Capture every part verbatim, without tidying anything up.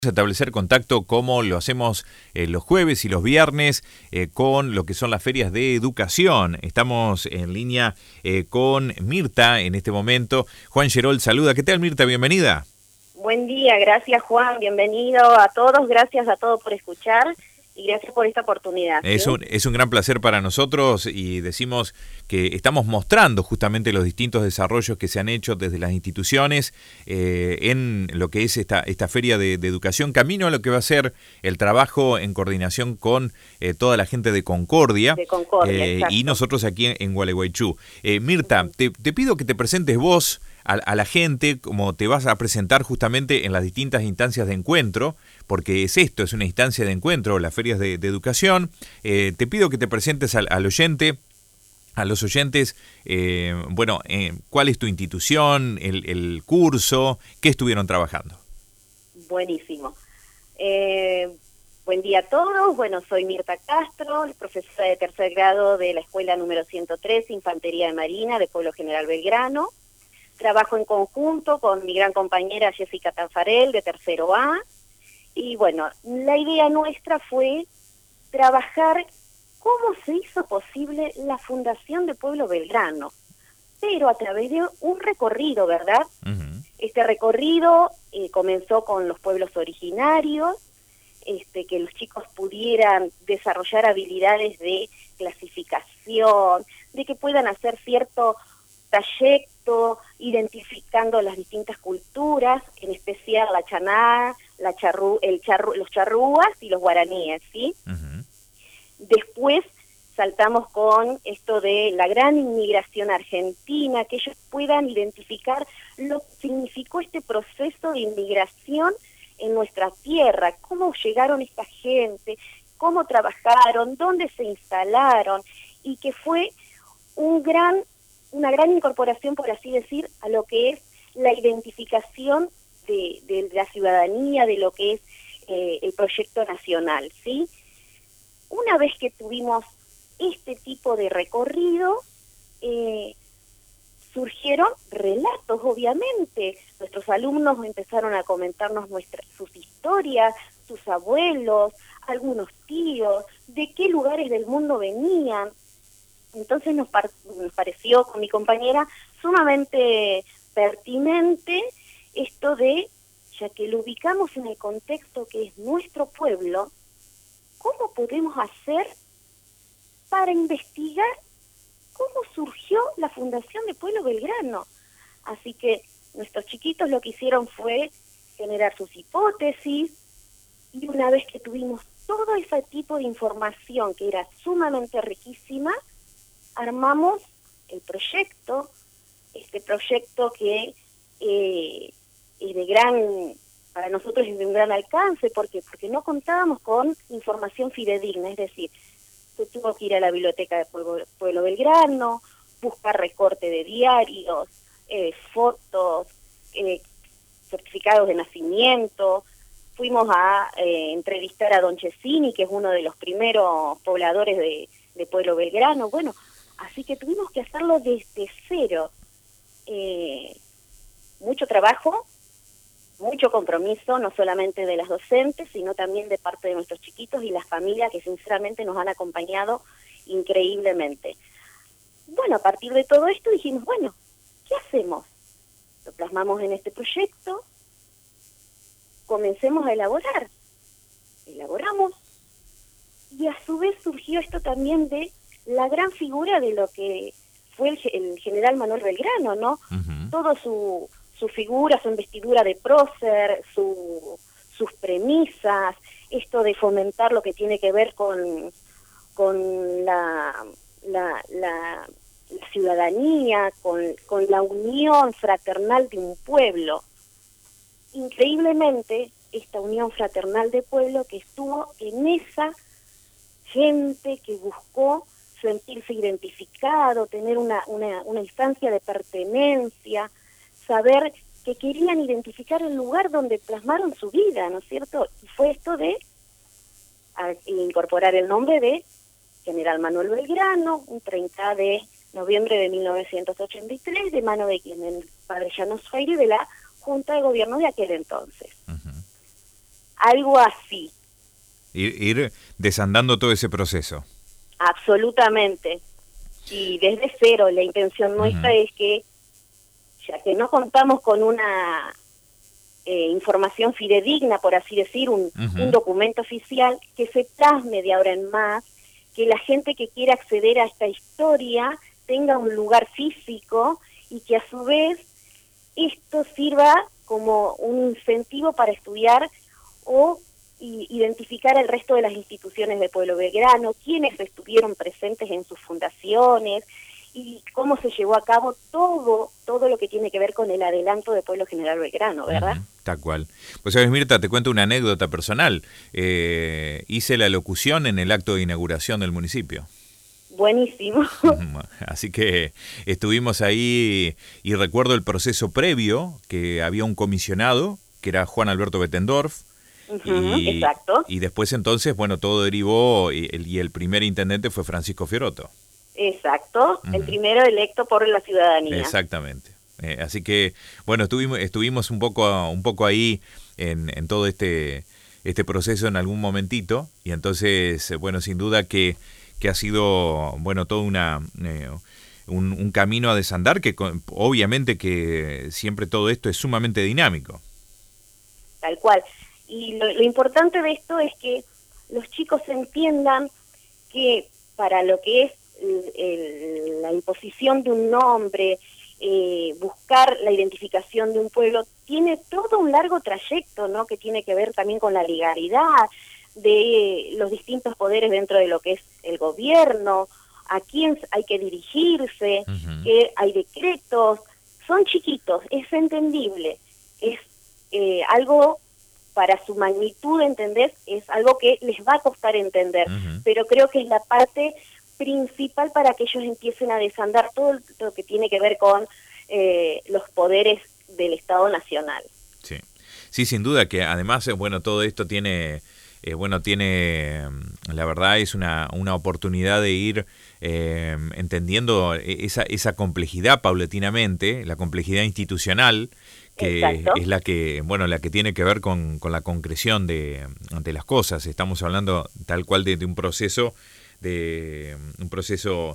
Establecer contacto como lo hacemos eh, los jueves y los viernes eh, con lo que son las ferias de educación. Estamos en línea eh, con Mirta en este momento. Juan Gerol saluda. ¿Qué tal, Mirta? Bienvenida. Buen día, gracias Juan, bienvenido a todos, gracias a todos por escuchar y gracias por esta oportunidad. ¿sí? Es un, es un gran placer para nosotros y decimos que estamos mostrando justamente los distintos desarrollos que se han hecho desde las instituciones eh, en lo que es esta, esta feria de, de educación, camino a lo que va a ser el trabajo en coordinación con eh, toda la gente de Concordia, de Concordia eh, y nosotros aquí en, en Gualeguaychú. Eh, Mirta, uh-huh. te, te pido que te presentes vos a, a la gente, como te vas a presentar justamente en las distintas instancias de encuentro, porque es esto, es una instancia de encuentro, las ferias de, de educación. Eh, te pido que te presentes al, al oyente, a los oyentes, eh, bueno, eh, ¿cuál es tu institución, el, el curso, qué estuvieron trabajando? Buenísimo. Eh, buen día a todos. Bueno, soy Mirta Castro, profesora de tercer grado de la escuela número ciento tres, Infantería de Marina, de Pueblo General Belgrano. Trabajo en conjunto con mi gran compañera Jessica Tanfarel, de tercero A. Y bueno, la idea nuestra fue trabajar cómo se hizo posible la fundación de Pueblo Belgrano, pero a través de un recorrido, ¿verdad? Uh-huh. Este recorrido eh, comenzó con los pueblos originarios, este, que los chicos pudieran desarrollar habilidades de clasificación, de que puedan hacer cierto trayecto identificando las distintas culturas, en especial la chaná, la charru, el charru, los charrúas y los guaraníes, ¿sí? Uh-huh. Después saltamos con esto de la gran inmigración argentina, que ellos puedan identificar lo que significó este proceso de inmigración en nuestra tierra, cómo llegaron esta gente, cómo trabajaron, dónde se instalaron, y que fue un gran, una gran incorporación, por así decir, a lo que es la identificación de, de la ciudadanía, de lo que es eh, el proyecto nacional, ¿sí? Una vez que tuvimos este tipo de recorrido, eh, surgieron relatos, obviamente. Nuestros alumnos empezaron a comentarnos nuestras, sus historias, sus abuelos, algunos tíos, de qué lugares del mundo venían. Entonces nos, par nos pareció con mi compañera sumamente pertinente esto de, ya que lo ubicamos en el contexto que es nuestro pueblo, ¿cómo podemos hacer para investigar cómo surgió la fundación de Pueblo Belgrano? Así que nuestros chiquitos lo que hicieron fue generar sus hipótesis, y una vez que tuvimos todo ese tipo de información que era sumamente riquísima, armamos el proyecto, este proyecto que eh, es de gran... para nosotros es de un gran alcance. ¿Por qué? Porque no contábamos con información fidedigna, es decir, se tuvo que ir a la biblioteca de Pueblo, Pueblo Belgrano, buscar recorte de diarios, eh, fotos, eh, certificados de nacimiento. Fuimos a eh, entrevistar a Don Chesini, que es uno de los primeros pobladores de, de Pueblo Belgrano. Bueno, así que tuvimos que hacerlo desde cero. Eh, mucho trabajo, mucho compromiso, no solamente de las docentes, sino también de parte de nuestros chiquitos y las familias, que sinceramente nos han acompañado increíblemente. Bueno, a partir de todo esto dijimos, bueno, ¿qué hacemos? Lo plasmamos en este proyecto, comencemos a elaborar. Elaboramos, y a su vez surgió esto también de la gran figura de lo que fue el, el general Manuel Belgrano, ¿no? Uh-huh. Todo su... su figura, su investidura de prócer, su, sus premisas, esto de fomentar lo que tiene que ver con, con la, la, la, la ciudadanía, con, con la unión fraternal de un pueblo. Increíblemente, esta unión fraternal de pueblo que estuvo en esa gente que buscó sentirse identificado, tener una, una, una instancia de pertenencia, saber que querían identificar el lugar donde plasmaron su vida, ¿no es cierto? Y fue esto de a, incorporar el nombre de General Manuel Belgrano, un treinta de noviembre de mil novecientos ochenta y tres, de mano de quien, el padre Llanos Freire, de la Junta de Gobierno de aquel entonces. Uh-huh. algo así. Ir, ir desandando todo ese proceso. Absolutamente. Y desde cero, la intención nuestra uh-huh. es que, ya que no contamos con una eh, información fidedigna, por así decir, un, uh-huh. un documento oficial, que se plasme de ahora en más, que la gente que quiera acceder a esta historia tenga un lugar físico y que a su vez esto sirva como un incentivo para estudiar o y identificar el resto de las instituciones del pueblo belgrano, quiénes estuvieron presentes en sus fundaciones y cómo se llevó a cabo todo todo lo que tiene que ver con el adelanto del pueblo general belgrano, ¿verdad? Uh-huh, tal cual. Pues sabes, Mirta, te cuento una anécdota personal. Eh, hice la locución en el acto de inauguración del municipio. Buenísimo. Así que estuvimos ahí y recuerdo el proceso previo, que había un comisionado, que era Juan Alberto Bettendorf. Uh-huh, y, exacto. Y después entonces, bueno, todo derivó y el, y el primer intendente fue Francisco Fiorotto. Exacto, uh-huh. el primero electo por la ciudadanía. Exactamente. Eh, así que, bueno, estuvimos estuvimos un poco un poco ahí en, en todo este este proceso en algún momentito y entonces, bueno, sin duda que, que ha sido, bueno, todo una... Eh, un, un camino a desandar que obviamente que siempre todo esto es sumamente dinámico. Tal cual. Y lo, lo importante de esto es que los chicos entiendan que para lo que es el, el, la imposición de un nombre, eh, buscar la identificación de un pueblo, tiene todo un largo trayecto, ¿no? Que tiene que ver también con la legalidad de los distintos poderes dentro de lo que es el gobierno, a quién hay que dirigirse, uh-huh. que hay decretos, son chiquitos, es entendible, es eh, algo... para su magnitud, ¿entendés? Es algo que les va a costar entender, uh-huh. pero creo que es la parte principal para que ellos empiecen a desandar todo lo que tiene que ver con eh, los poderes del Estado Nacional. Sí, sí, sin duda que además, bueno, todo esto tiene, eh, bueno, tiene, la verdad es una, una oportunidad de ir eh, entendiendo esa, esa complejidad paulatinamente, la complejidad institucional, que Exacto. es la que, bueno, la que tiene que ver con, con la concreción de, de las cosas. Estamos hablando tal cual de, de un proceso de un proceso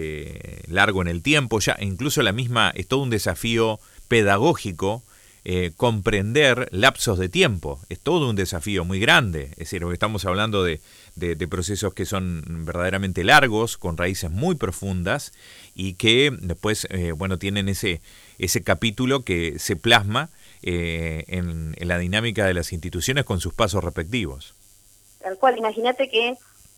de largo en el tiempo, ya incluso la misma es todo un desafío pedagógico eh, comprender lapsos de tiempo, es todo un desafío muy grande, es decir, estamos hablando de, de, de procesos que son verdaderamente largos, con raíces muy profundas y que después, eh, bueno, tienen ese ese capítulo que se plasma eh, en, en la dinámica de las instituciones con sus pasos respectivos. Tal cual, imagínate que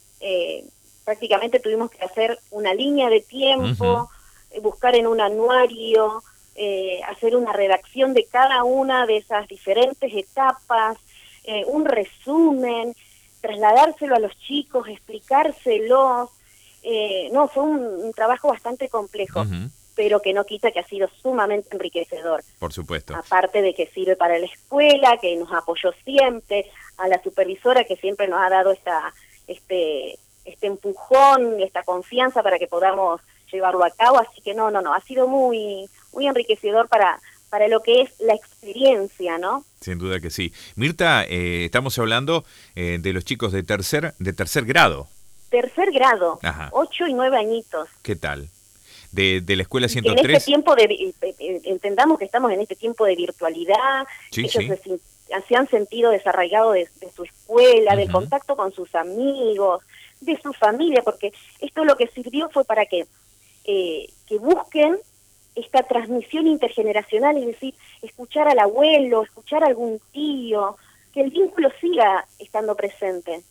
eh, prácticamente tuvimos que hacer una línea de tiempo, uh-huh. buscar en un anuario, eh, hacer una redacción de cada una de esas diferentes etapas, eh, un resumen, trasladárselo a los chicos, explicárselo. Eh, no, fue un, un trabajo bastante complejo. Uh-huh. Pero que no quita que ha sido sumamente enriquecedor. Por supuesto. Aparte de que sirve para la escuela, que nos apoyó siempre, a la supervisora que siempre nos ha dado esta este este empujón, esta confianza para que podamos llevarlo a cabo, así que no, no, no, ha sido muy muy enriquecedor para para lo que es la experiencia, ¿no? Sin duda que sí. Mirta, eh, estamos hablando eh, de los chicos de tercer de tercer grado. Tercer grado, Ajá. ocho y nueve añitos. ¿Qué tal? De, de la escuela ciento tres. En este tiempo, de, entendamos que estamos en este tiempo de virtualidad, sí, ellos sí. Se, se han sentido desarraigados de, de su escuela, uh-huh. del contacto con sus amigos, de su familia, porque esto lo que sirvió fue para que, eh, que busquen esta transmisión intergeneracional, es decir, escuchar al abuelo, escuchar a algún tío, que el vínculo siga estando presente.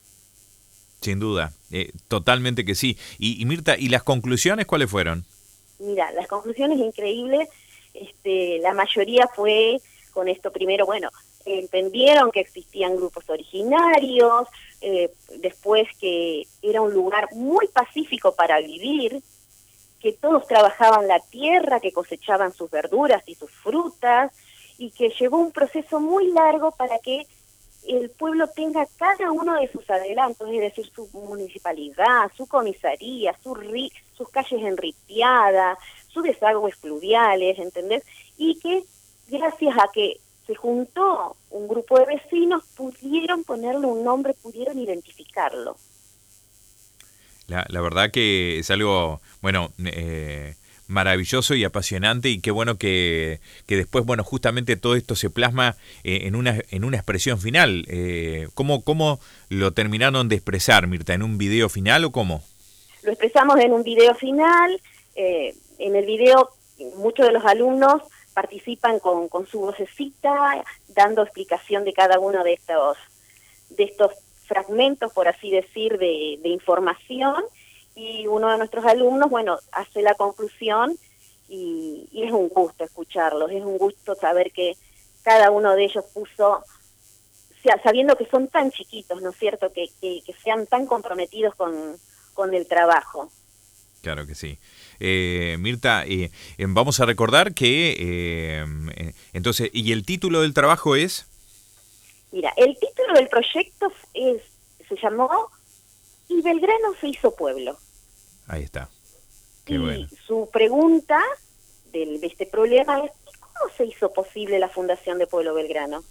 Sin duda, eh, totalmente que sí. Y, y Mirta, ¿y las conclusiones cuáles fueron? Mira, las conclusiones increíbles, este, la mayoría fue con esto primero, bueno, entendieron que existían grupos originarios, eh, después que era un lugar muy pacífico para vivir, que todos trabajaban la tierra, que cosechaban sus verduras y sus frutas, y que llevó un proceso muy largo para que el pueblo tenga cada uno de sus adelantos, es decir, su municipalidad, su comisaría, su ri, sus calles enripiadas, sus desagües fluviales, ¿entendés? Y que gracias a que se juntó un grupo de vecinos, pudieron ponerle un nombre, pudieron identificarlo. La, la verdad que es algo, bueno, eh, maravilloso y apasionante, y qué bueno que, que después, bueno, justamente todo esto se plasma eh, en una en una expresión final. Eh, ¿cómo, ¿Cómo lo terminaron de expresar, Mirta? ¿En un video final o cómo? Lo expresamos en un video final. Eh, en el video muchos de los alumnos participan con, con su vocecita, dando explicación de cada uno de estos, de estos fragmentos, por así decir, de, de información, y uno de nuestros alumnos, bueno, hace la conclusión, y, y es un gusto escucharlos, es un gusto saber que cada uno de ellos puso, o sea, sabiendo que son tan chiquitos, ¿no es cierto?, que, que, que sean tan comprometidos con, con el trabajo. Claro que sí. Eh, Mirta, eh, eh, vamos a recordar que, eh, eh, entonces, ¿y el título del trabajo es? Mira, el título del proyecto es, se llamó "Y Belgrano se hizo pueblo". Ahí está. Qué y bueno. Su pregunta del, de este problema es: ¿cómo se hizo posible la fundación de Pueblo Belgrano?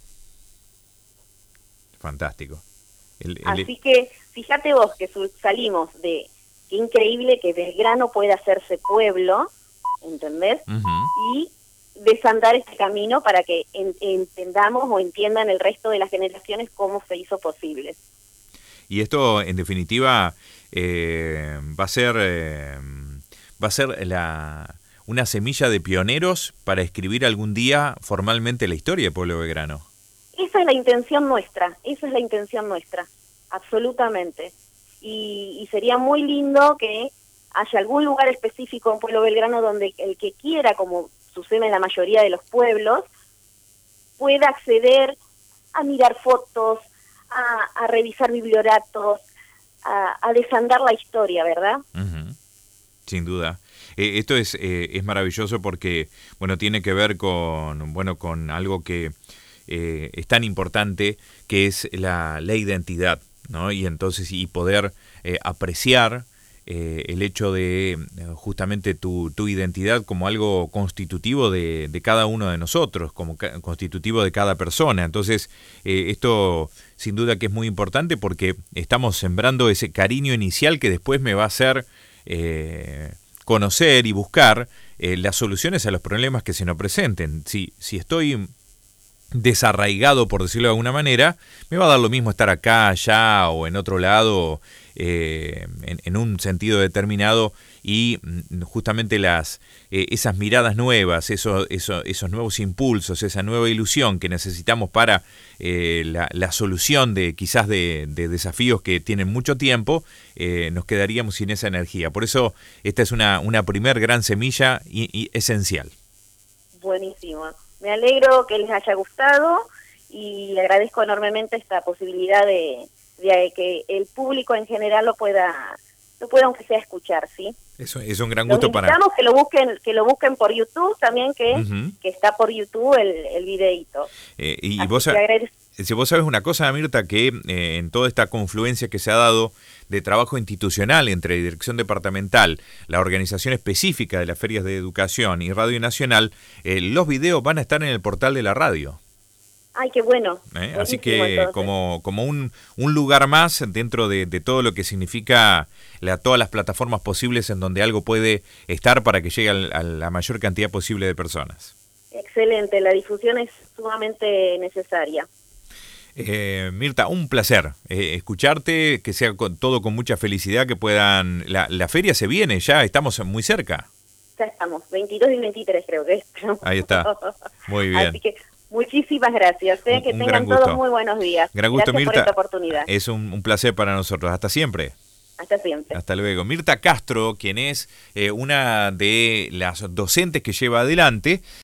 Fantástico. El, el... Así que fíjate vos que salimos de qué increíble que Belgrano pueda hacerse pueblo, ¿entendés? Uh-huh. Y desandar este camino para que en, entendamos o entiendan el resto de las generaciones cómo se hizo posible. Y esto, en definitiva, eh, va a ser eh, va a ser la una semilla de pioneros para escribir algún día formalmente la historia de Pueblo Belgrano. Esa es la intención nuestra, esa es la intención nuestra, absolutamente. Y, y sería muy lindo que haya algún lugar específico en Pueblo Belgrano donde el que quiera, como sucede en la mayoría de los pueblos, pueda acceder a mirar fotos, a, a revisar biblioratos, a, a desandar la historia, ¿verdad? Uh-huh. Sin duda. Eh, esto es eh, es maravilloso porque, bueno, tiene que ver con, bueno, con algo que eh, es tan importante, que es la, la identidad, ¿no? Y entonces, y poder eh, apreciar Eh, el hecho de eh, justamente tu, tu identidad como algo constitutivo de, de cada uno de nosotros, como ca- constitutivo de cada persona. Entonces, eh, esto sin duda que es muy importante porque estamos sembrando ese cariño inicial que después me va a hacer eh, conocer y buscar eh, las soluciones a los problemas que se nos presenten. Si, si estoy desarraigado, por decirlo de alguna manera, me va a dar lo mismo estar acá, allá o en otro lado, eh, en, en un sentido determinado, y justamente las eh, esas miradas nuevas, eso, eso, esos nuevos impulsos, esa nueva ilusión que necesitamos para eh, la, la solución de quizás de, de desafíos que tienen mucho tiempo, eh, nos quedaríamos sin esa energía. Por eso esta es una, una primer gran semilla y, y esencial. Buenísimo. Me alegro que les haya gustado y agradezco enormemente esta posibilidad de, de que el público en general lo pueda, lo pueda aunque sea escuchar, ¿sí? Eso es un gran gusto. Los para... invitamos que lo busquen, que lo busquen por YouTube también, que, uh-huh. que está por YouTube el, el videíto. Eh, y vos, si vos sabes una cosa, Mirta, que eh, en toda esta confluencia que se ha dado de trabajo institucional entre Dirección Departamental, la organización específica de las ferias de educación y Radio Nacional, eh, los videos van a estar en el portal de la radio. Ay, qué bueno. ¿Eh? Así que entonces, como, como un, un lugar más dentro de, de todo lo que significa la, todas las plataformas posibles en donde algo puede estar para que llegue a, a la mayor cantidad posible de personas. Excelente, la difusión es sumamente necesaria. Eh, Mirta, un placer eh, escucharte, que sea con, todo con mucha felicidad, que puedan... La, la feria se viene ya, estamos muy cerca. Ya estamos, veintidós y veintitrés creo que es. Ahí está, muy bien. Así que muchísimas gracias, ¿eh? Que un tengan todos muy buenos días. Gran gusto, gracias Mirta, por esta oportunidad. Es un, un placer para nosotros, hasta siempre. Hasta siempre. Hasta luego. Mirta Castro, quien es eh, una de las docentes que lleva adelante